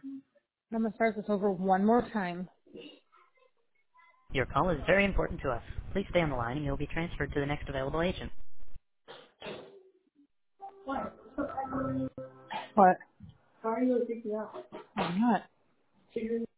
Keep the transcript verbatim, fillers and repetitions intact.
I'm gonna start this over one more time. Your call is very important to us. Please stay on the line and you'll be transferred to the next available agent. What? I'm not.